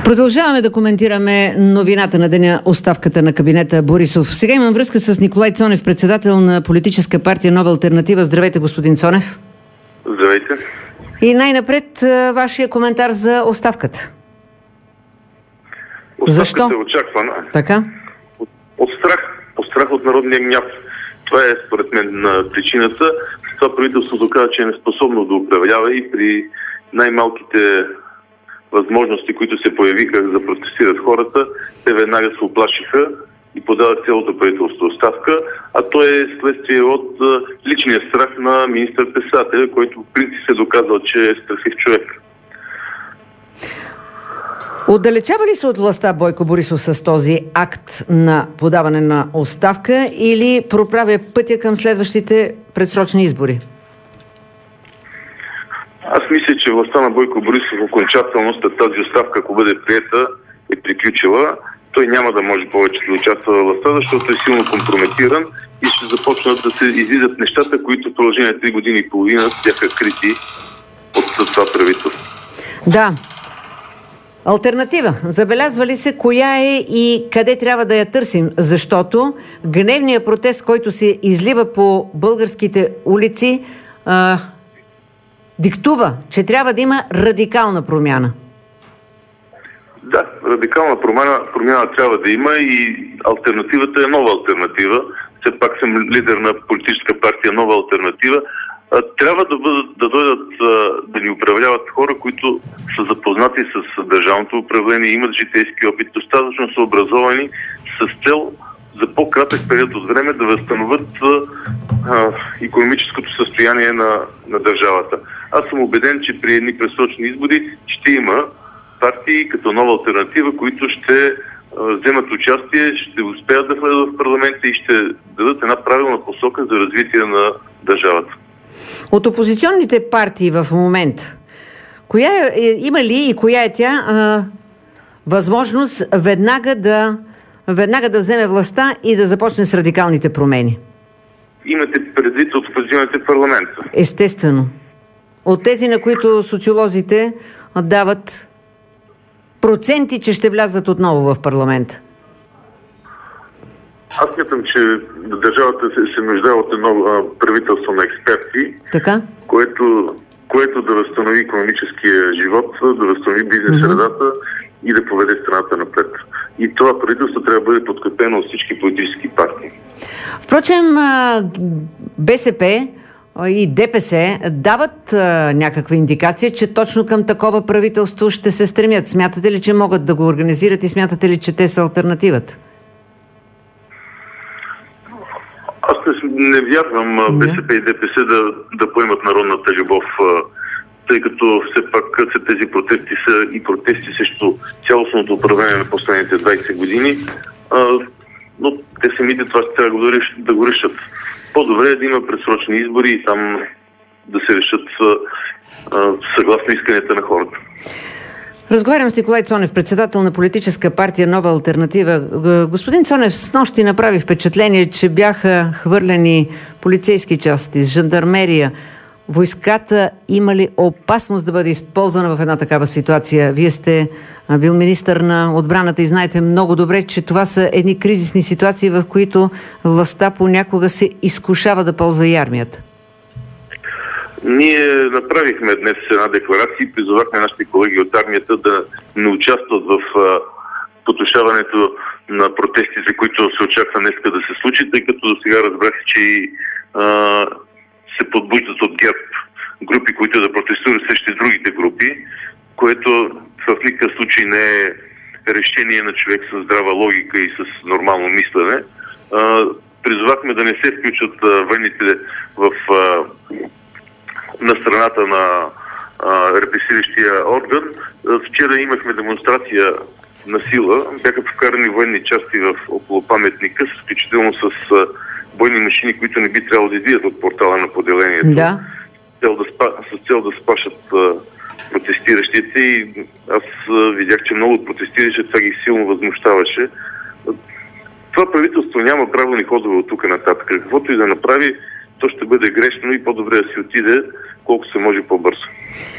Продължаваме да коментираме новината на деня, оставката на кабинета Борисов. Сега имам връзка с Николай Цонев, председател на политическа партия Нова алтернатива. Здравейте, господин Цонев. Здравейте. И най-напред вашия коментар за оставката. Защо? Оставката е очаквана. Така? От страх от народния гняв. Това е според мен причината. Това правителството каза, че е неспособно да управлява и при най-малките възможности, които се появиха да протестират хората, те веднага се оплашиха и подават цялото правителство оставка, а то е следствие от личния страх на министър-председателя, който в принцип се доказал, че е страхлив човек. Отдалечава ли се от властта Бойко Борисов с този акт на подаване на оставка или проправя пътя към следващите предсрочни избори? Аз мисля, че властта на Бойко Борисов окончателно след тази оставка, ако бъде приета, е приключила. Той няма да може повече да участва във властта, защото е силно компрометиран и ще започнат да се излизат нещата, които в продължение 3 години и половина бяха крити от това правителство. Да. Алтернатива. Забелязва ли се коя е и къде трябва да я търсим? Защото гневният протест, който се излива по българските улици, диктува, че трябва да има радикална промяна. Да, радикална промяна трябва да има и алтернативата е Нова алтернатива. Все пак съм лидер на политическа партия Нова алтернатива. Трябва да дойдат да ни управляват хора, които са запознати с държавното управление, имат житейски опит, достатъчно са образовани с цел за по-кратък период от време да възстановят икономическото състояние на държавата. Аз съм убеден, че при едни предсрочни избори ще има партии като Нова алтернатива, които ще вземат участие, ще успеят да влезат в парламента и ще дадат една правилна посока за развитие на държавата. От опозиционните партии в момента, има ли и коя е тя възможност веднага да вземе властта и да започне с радикалните промени? Имате предвид от опозиционните в парламента? Естествено. От тези, на които социолозите дават проценти, че ще влязат отново в парламента. Аз смятам, че държавата се нуждае от едно правителство на експерти, така? което да възстанови икономическия живот, да възстанови бизнес средата и да поведе страната напред. И това правителство трябва да бъде подкрепено от всички политически партии. Впрочем, БСП и ДПС дават някаква индикация, че точно към такова правителство ще се стремят. Смятате ли, че могат да го организират и смятате ли, че те са алтернативата? Аз не вярвам БСП и ДПС да поемат народната любов, тъй като все пак тези протести са и протести срещу цялостното управление на последните 20 години, но те самите това ще трябва да го решат. По-добре е да има предсрочни избори и там да се решат съгласно исканията на хората. Разговарям с Николай Цонев, председател на политическа партия Нова алтернатива. Господин Цонев, снощи направи впечатление, че бяха хвърлени полицейски части с жандармерия. Войската има ли опасност да бъде използвана в една такава ситуация? Вие сте бил министър на отбраната и знаете много добре, че това са едни кризисни ситуации, в които властта понякога се изкушава да ползва и армията. Ние направихме днес една декларация и призовахме нашите колеги от армията да не участват в потушаването на протести, за които се очаква днеска да се случи, тъй като до сега разбрах, че се подбуждат от ГЕРБ групи, които да протестират срещу другите групи, което в никакъв случай не е решение на човек с здрава логика и с нормално мислене. Призовахме да не се включат военните на страната на репресиращия орган. Вчера имахме демонстрация на сила. Бяха покарани военни части около паметника, включително с бойни машини, които не би трябвало да излизат от портала на поделението. Да. С цел да спашат протестиращите и аз видях, че много от протестиращите това ги силно възмущаваше. Това правителство няма правилни ходове от тук нататък. Каквото и да направи, то ще бъде грешно и по-добре да си отиде колко се може по-бързо.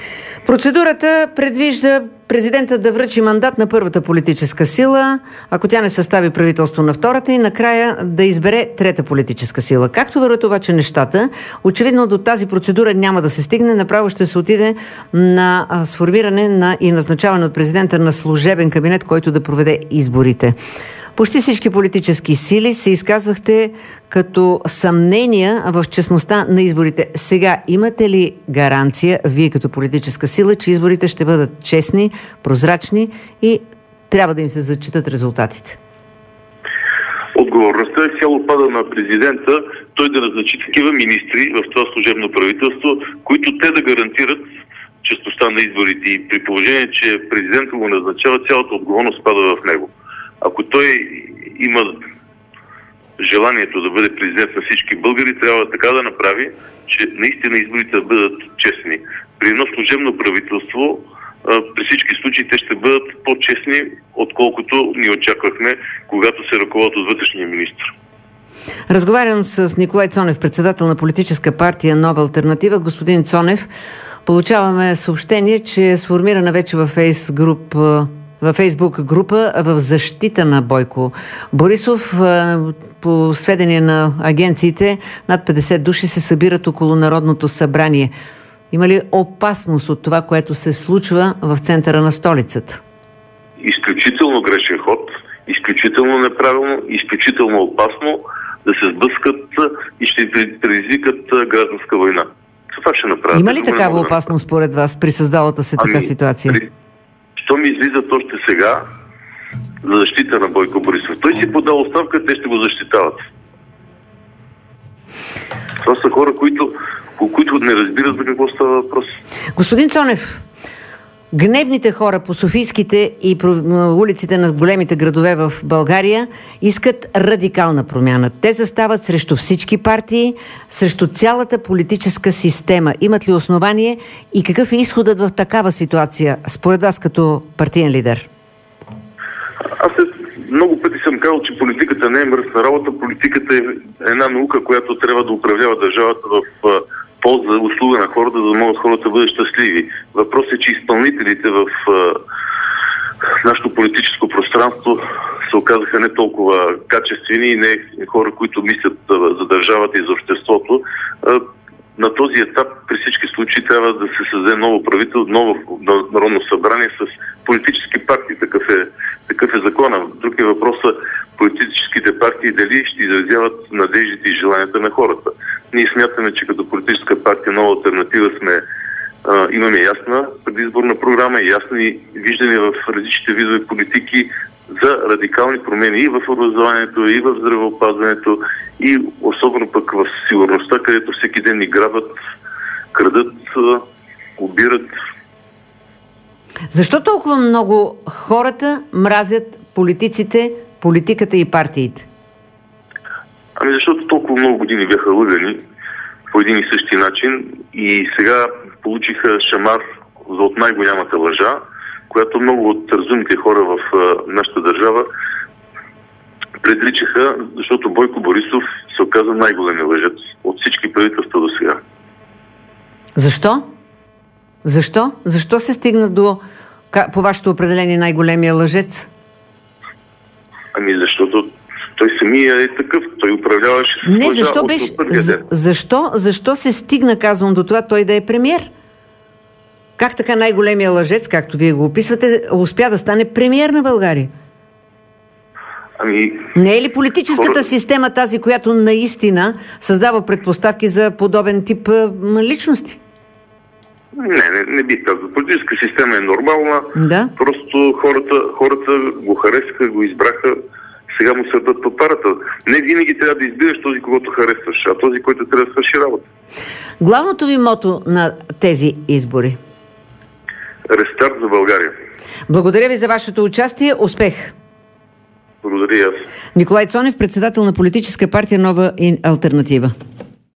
Процедурата предвижда президента да връчи мандат на първата политическа сила, ако тя не състави правителство на втората и накрая да избере трета политическа сила. Както върват обаче нещата, очевидно до тази процедура няма да се стигне, направо ще се отиде на сформиране и назначаване от президента на служебен кабинет, който да проведе изборите. Почти всички политически сили се изказвахте като съмнения в честността на изборите. Сега имате ли гаранция, вие като политическа сила, че изборите ще бъдат честни, прозрачни и трябва да им се зачитат резултатите? Отговорността е цяло пада на президента, той да назначи такива министри в това служебно правителство, които те да гарантират честността на изборите, и при положение, че президентът го назначава, цялата отговорност пада в него. Ако той има желанието да бъде президент на всички българи, трябва така да направи, че наистина изборите да бъдат честни. При едно служебно правителство, при всички случаи, те ще бъдат по-честни, отколкото ни очаквахме, когато се ръководят от вътрешния министр. Разговарям с Николай Цонев, председател на политическа партия Нова алтернатива. Господин Цонев, получаваме съобщение, че е сформирана вече във Фейсбук група в защита на Бойко Борисов. По сведения на агенциите, над 50 души се събират около Народното събрание. Има ли опасност от това, което се случва в центъра на столицата? Изключително грешен ход, изключително неправилно, изключително опасно да се сблъскат и ще предизвикат гражданска война. Това ще направят. Има ли такава опасност според вас при създалата се така ситуация? Що ми излизат още сега за защита на Бойко Борисов? Той си подал оставка, те ще го защитават. Това са хора, които не разбират за какво става въпрос. Господин Цонев, гневните хора по софийските и улиците на големите градове в България искат радикална промяна. Те застават срещу всички партии, срещу цялата политическа система. Имат ли основание и какъв е изходът в такава ситуация, според вас като партиен лидер? Аз много пъти съм казал, че политиката не е мръсна работа. Политиката е една наука, която трябва да управлява държавата в полза, услуга на хората, за да могат хората да бъдат щастливи. Въпросът е, че изпълнителите в нашето политическо пространство се оказаха не толкова качествени и не хора, които мислят за държавата и за обществото. На този етап при всички случаи трябва да се създаде ново правителство, ново народно събрание с политически партии. Такъв е закона. Друг е въпросът политическите партии дали ще изразяват надеждите и желанията на хората. Ние смятаме, че като политическа партия Нова алтернатива имаме ясна предизборна програма и ясни виждания в различните видове политики за радикални промени и в образованието, и в здравеопазването, и особено пък в сигурността, където всеки ден ни грабят, крадат, убират. Защо толкова много хората мразят политиците, политиката и партиите? Защото толкова много години бяха лъгани по един и същи начин и сега получиха шамар от най-голямата лъжа, която много от разумните хора в нашата държава предричаха, защото Бойко Борисов се оказа най-големия лъжец от всички правителства до сега. Защо? Защо се стигна до, по вашето определение, най-големия лъжец? Защото той самия е такъв. Той управляваше с лъжа от първия ден. Защо се стигна, казвам, до това той да е премиер? Как така най-големия лъжец, както вие го описвате, успя да стане премиер на България? Не е ли политическата система тази, която наистина създава предпоставки за подобен тип личности? Не бих казал. Политическа система е нормална. Да. Просто хората го харесаха, го избраха. Сега му сърдат по парата. Не винаги трябва да избираш този, когото харесваш, а този, който трябва да свърши работа. Главното ви мото на тези избори? Рестарт за България. Благодаря ви за вашето участие. Успех! Благодаря и аз. Николай Цонев, председател на политическа партия Нова алтернатива.